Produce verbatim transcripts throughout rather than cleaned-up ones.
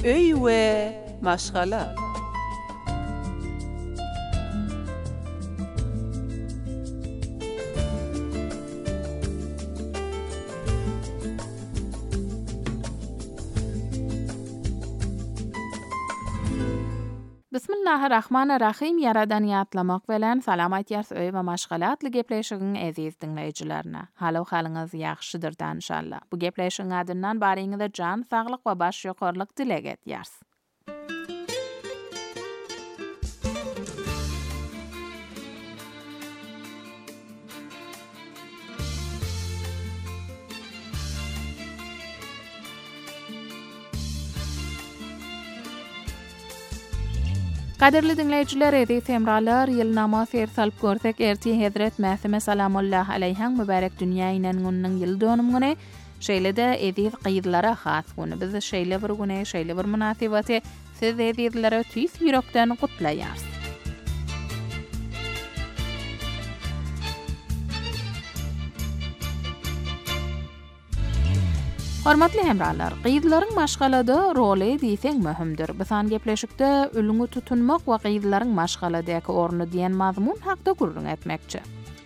öý we maşgala. Bismillahirrahmanirrahim. Yaradan ýatlamak bilen salamat ýars öý we maşgalatly gepleşigiň eziz dinleýijilerine. Halaw halyňyz ýagşydyr inşallah. Bu gepleşigiň adyndan baryňyzda jan saglyk we baş ýokarlyk dilek etýärs. Kaderli dinleyijiler, edi temralar ýyl namaz er salyp görsek erti Hazret Mäsime salamullah aleyhiň mübarek dünýä inen günüň ýyl dönümüne şeýle-de ediz gyýdlara has güni. Biz şeýle bir güne, şeýle bir munasabaty siz edizlere tüýs ýürekden gutlaýars. Hormatly hemralar, gyýdlaryň maşgalada roly diýseň möhümdir. Bisan gepleşikde ölüňi tutunmak we gyýdlaryň maşgaladaky orny diýen mazmun hakda gurrun etmekçi.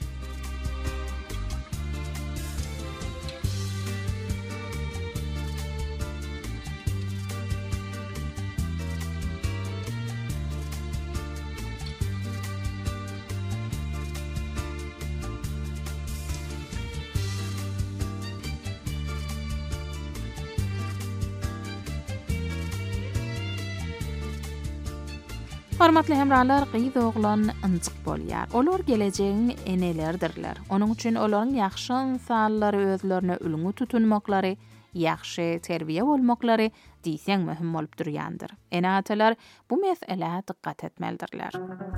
Hormatly hemralar, gyýd oglan ynjyk bolýar. Olar gelecegiň enelerdirler. Onuň üçin olaryň ýagşy insanlary özlerine ölüňi tutunmaklary, ýagşy terbiýe bolmaklary diýseň möhüm bolup durýandyr. Ene atalar bu mesele dikkat etmelidirler.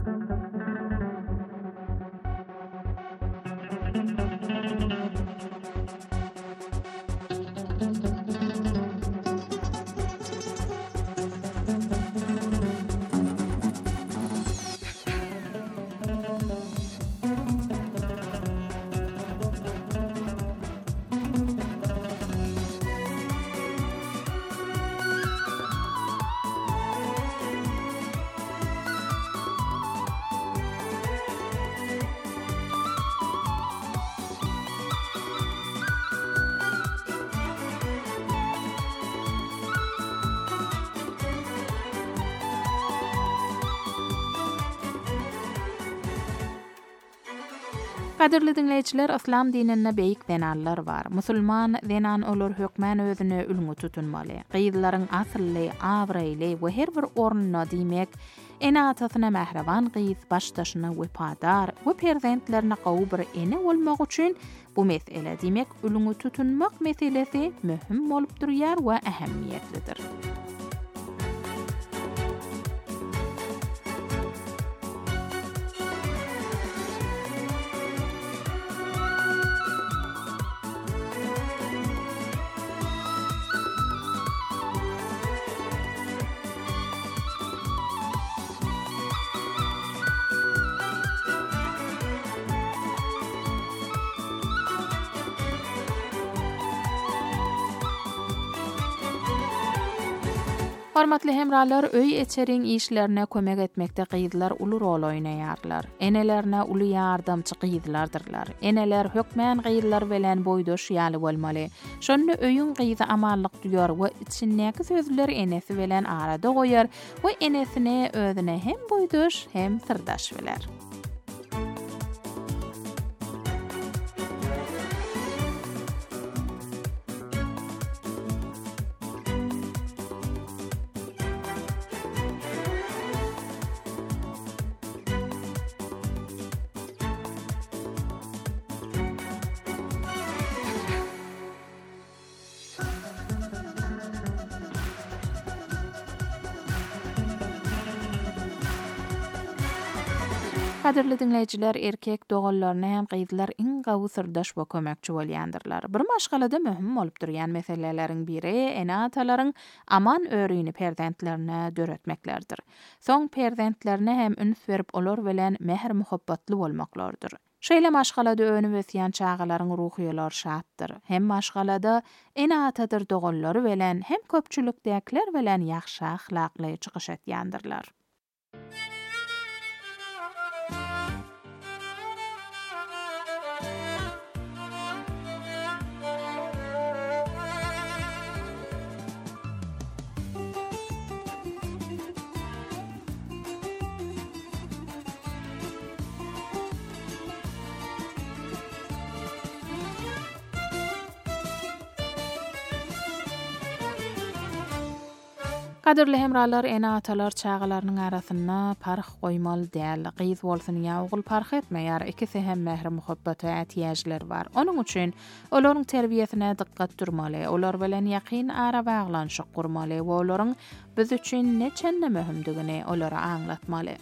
Kaderli dinleyijiler, İslam dininde beýik denallar bar. Musulman denan olar hökmän özüne ölüňi tutunmaly. Gyýdlaryň asly, awraýly we her bir ornuna diýmek, ene atasyna mähreban gyýd, başdaşyna wepadar we perzentlerine gowy bir ene bolmak üçin bu mesele diýmek ölüňi tutunmak meselesi möhüm bolup durýar we ähemmiýetlidir. Hormatly hemralar, öý eçeriň işlerine kömek etmekde gyýdlar uly rol oýnaýarlar. Enelerine uly ýardamçy gyýdlardyrlar. Eneler hökmän gyýdlar bilen boýdoş ýaly bolmaly. Şonu öýüň gyýdy amallyk duýar we içindäki sözler enesi bilen arada goýar we enesine özüne hem boýdoş hem sirdaş biler. Kaderli dinleyijiler, erkek dogallaryna hem gyýdlar iň gawy sirdaş we kömekçi bolýandyrlar. Bir maşgalada möhüm bolup durýan meseleleriň biri ene atalaryň aman öýrüni perzentlerine döretmeklerdir. Soň perzentlerine hem üns berip olar bilen mehr muhabbatly bolmaklardyr. Şeýle maşgalada önüp ösýän çağalaryň ruhylar şatdyr. Hem maşgalada ene atadyr dogallary bilen hem köpçülükdäkiler bilen ýaxşy ahlakly çykyş etýändirler. Kadirli hemralar ene atalar çağalarynyň arasyna parh goýmaly däl. Gyz bolsyn ýa ogul parh etmeýär. Ikisi hem mehr muhabbat we ätiyajlar bar. Onuň üçin olaryň terbiýesine diqqat durmaly. Olar bilen ýakyn ara baglanşyk gurmaly we olaryň biz üçin neçende möhümdigini olara aňlatmaly.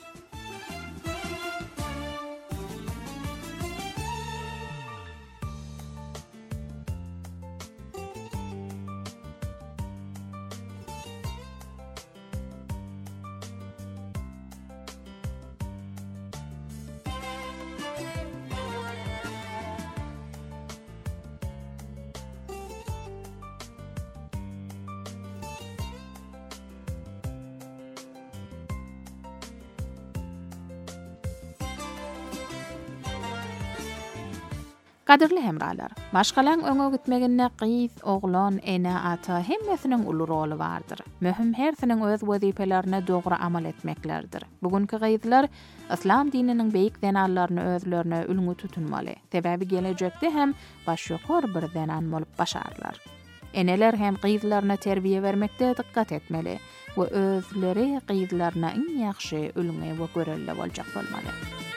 Kadirli hemralar, maşgalaň öňe gitmeginde gyz, oglan, ene, ata hemmesiniň uly roly bardyr. Möhüm hersiniň öz wezipelerine dogry amal etmeklerdir. Bugünkü gyzlar İslam dininiň beýik denarlaryny özlerine ülgü tutunmaly. Sebäbi gelejekde hem baş ýokary bir denan bolup başarlar. Eneler hem gyzlaryna terbiýe bermekde diqqat etmeli we özleri gyzlaryna iň ýaxşy ülgü we görelle boljak bolmaly.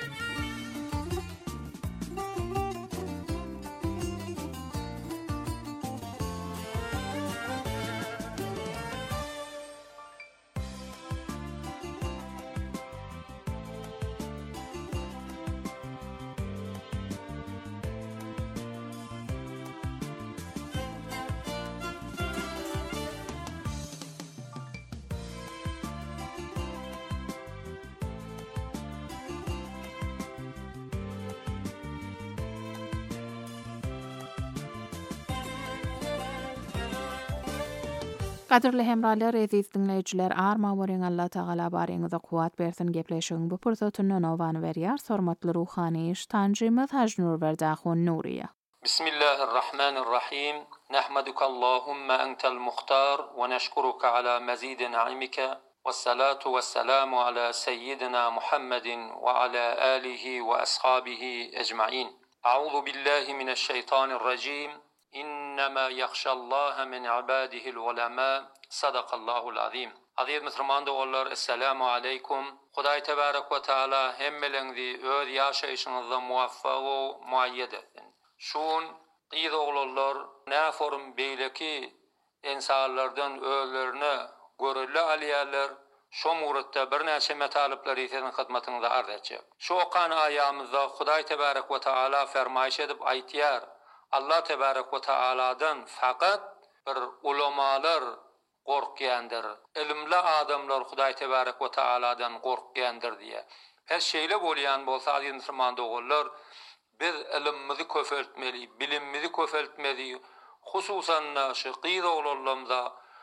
Kadirli hemralar, eziz dinleyijiler, arma boreň Allah Taala bareňize kuwat bersin. Gepleşiň bu pursatyny nowany berýär. Hormatly ruhany iştanjymyz Hajnur Berdaxun Nuriýa. Bismillahirrahmanirrahim. Nahmaduka Allahumma entel muhtar ve neşkuruka ala mazid ni'mika. Vessalatu vesselamu ala seyyidina Muhammedin ve ala alihi ve ashabihi ecmaîn. Euzu billahi mineşşeytanirracim. İnnemâ yakhşallâhe min ibâdihil ulemâ. Sadakallahul azim. Aziz Müslüman dogallar, assalamu aleykum. Hudaý tebarek we taala hemmeleňizi öz ýaşaýyşyňyzda muwaffaq we muayyed etsin. Şun gyz oglanlar näforum beýleki insanlardan özlerini görelle alýarlar. Şo muratda bir näçe metalipleri ýetiň hyzmatyňyza arz etjek. Şo okan aýamyzda Hudaý tebarek we taala fermaýş edip aýtýar: Allah tebarek ve Taala'dan fakat bir ulamalar korkyandır. Ilimli adamlar Hudaý tebarek ve Taala'dan korkyandır diye. Her şeyle bolýan bolsa aziz Müslüman dogallar, biz ilimimizi köfeltmeli, bilimimizi köfeltmeli. Hususan şu gyz oglanlarymyza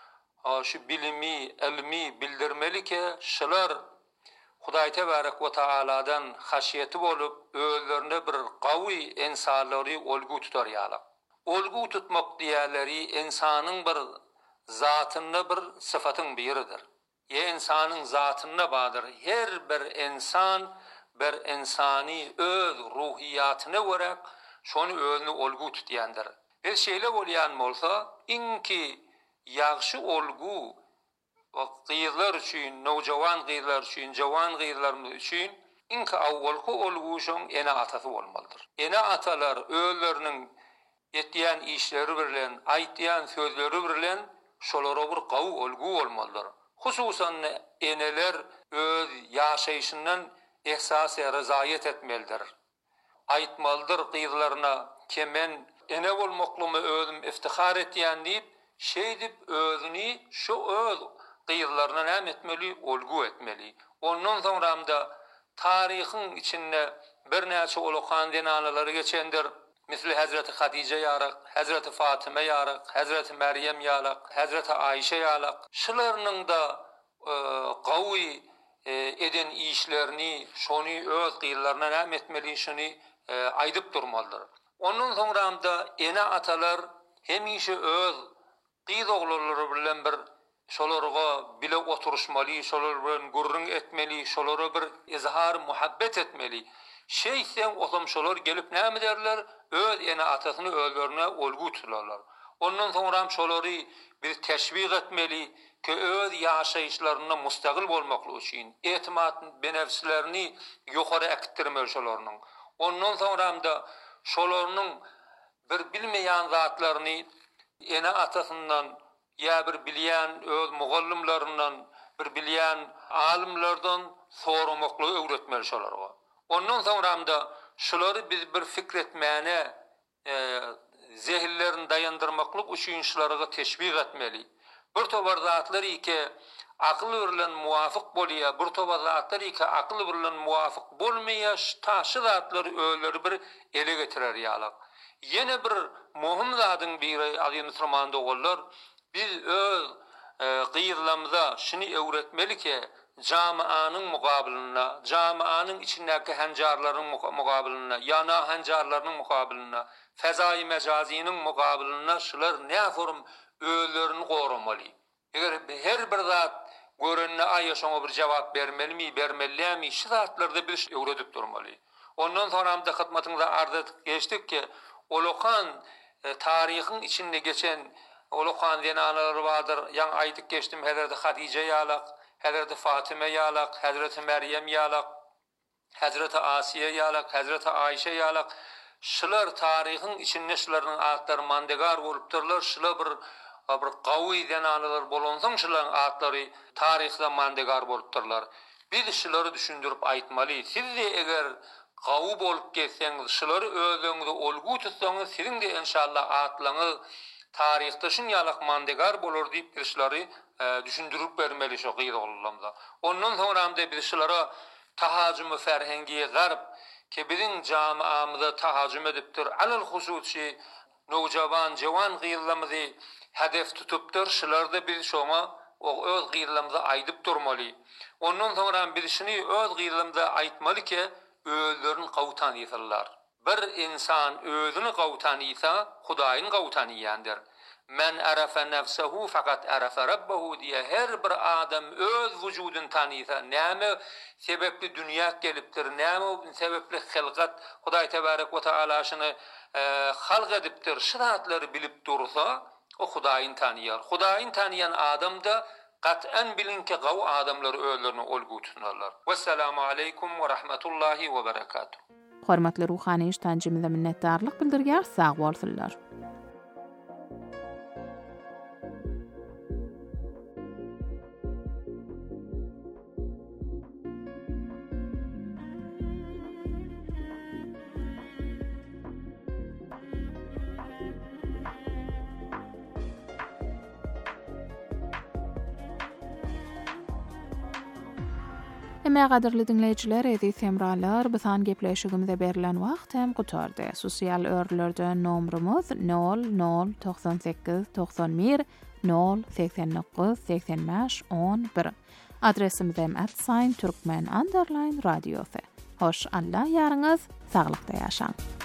şu bilimi, ilmi bildirmeli ki şular Hudaý tebarek we Taala'dan haşiyeti bolup özlerine bir gawy insanlary olgu tutarýarlar. Olgu tutmak diýerleri insanyň bir zatyny bir sıfatyň biridir. Ýa insanyň zatyna badyr. Her bir insan bir insani öz ruhiyatyna görek şonu özüne olgu tutýandyr. Bir şeýle bolýan bolsa, inki ýaxşy olgu o gyzlar üçin, nowjawan gyzlar üçin, jawan gyzlar üçin inka awwalky olguşyň ene atasy bolmalydyr. Ene atalar özleriniň etýän işleri bilen, aýtýan sözleri bilen şolara bir gawy olgu bolmalydyr. Hususan eneler öz ýaşaýyşyndan ehsasy ryzaýet etmelidir. Aýtmalydyr gyzlaryna ki men ene bolmaklymy özüm iftihar etýän diýip, şeý dip özüni şu öz gyzlaryna näme etmeli, olgu etmeli. Ondan soňra da tarihin içinde bir näçe ulukhan denanalary geçendir. Misli Hazreti Hatice ýarak, Hazreti Fatıma ýarak, Hazreti Meryem ýarak, Hazreti Ayşe ýarak. Şolarynyň da e, gawy e, eden işlerini, şonu öz gyýyllaryna näme etmeli, şunu e, aýdyp durmalydyr. Ondan soňra da ene atalar hemişe öz gyýy oglary bilen bir şolarga bile oturuşmaly, şolar bilen gurrun etmeli, şolara bir izhar muhabbet etmeli. Şeysen otam şolar gelip näme derler? Öz ene atasyny özlerine olgu tutarlar. Ondan soňra şolary bir teşvik etmeli ki öz ýaşaýyşlaryna mustaqil bolmakly üçin etimat benefslerini ýokary aktirmeli şolarynyň. Ondan soňra da şolarynyň bir bilmeýän zatlaryny ene atasyndan ya bir bilýän öz mugallimlerinden, bir bilýän alimlerden soramakly öwretmeli şolarga. Ondan soňra da şolary biz bir fikretmäne e, zehirlerini dayandırmaklyk üçin şolarga teşvik etmeli. Bir tobar zatlar iki akıl bilen muwafyk bolýar, bir tobar zatlar iki akıl bilen muwafyk bolmaýar, taşy zatlary öýleri bir ele getirer ýalar. Yine bir muhim zadyň biri aziz musulman dogullar, biz öz e, gyýylamyza şunu öwretmeli ki jamianyň mukabilina, jamianyň içindäki hanjarlaryň mukabilina, ýa-na hanjarlaryň mukabilina, fezai mecaziýiniň mukabilina şular näform öýlerini goramaly. Eger her bir zat görenne aýa şoňa bir jogap bermelimi, bermelimi, şu zatlarda biz öwredip durmaly. Ondan sonra da hyzmatyňyza arz edip geçdik ki ulukhan e, tarihin içinde geçen ulukhan denanalary bardyr. Ýa aýdyp geçdim Hazreti Hatice ýalak, Hazreti Fatıma ýalak, Hazreti Meryem ýalak, Hazreti Asiye ýalak, Hazreti Ayşe ýalak. Şular tarihin içinde şularyň atlary mandegar bolupdyrlar. Şular bir bir gawy denanalar bolansaň şularyň atlary tarihde mandegar bolupdyrlar. Biz şulary düşündirip aýtmaly. Siz de eger gawy bolup gelseňiz, şulary özüňizde olgu tutsaňyz, siziň de inşallah atlaňyz tarihde şun ýalak mandegar bolar diýip şulary e, düşündirip bermeli şo gyýylamda. Ondan soňra da biz şulara tahajjüm ferhengi garb ki biziň jamiamyzda tahajjüm edipdir. Alal hususy nowjawan jawan gyýylamyzy hedef tutupdyr. Şularda biz şoňa o öz gyýylamyza aýdyp durmaly. Ondan soňra biz şunu öz gyýylamyza aýtmaly ki özlerini gawtan ýetler. Bir insan özünü gawtan ýetsa, Hudaýyny gawtan ýandyr. Men arafa nefsehu fakat arafa rabbahu diye her bir adam öz vücudun tanıysa, näme sebepli dünýä gelipdir, näme sebepli hilgat Hudaý tebarek we taala şunu e, halq edipdir, şiratlary bilip dursa, o Hudaýyny tanýar. Hudaýyny tanıyan adam da qat'an bilinki gaw adamlar özlerini olgu tutanlar. Vesselamu aleykum ve rahmetullahi ve berekatuh. Hormatly ruhany iştancymyza minnetdarlyk bildirýär, sag bolsunlar. Emma gaderli dinleyijiler, edi semralar, bizan gepleşigimizde berilen wagt hem gutardy. Sosial örlerde nomrumuz nol nol doksan sekiz doksan bir nol seksen dokuz seksen beş on bir. Adresimiz hem at sign Türkmen underline radyosu. Hoş Allah yarınız, sağlıkta yaşang.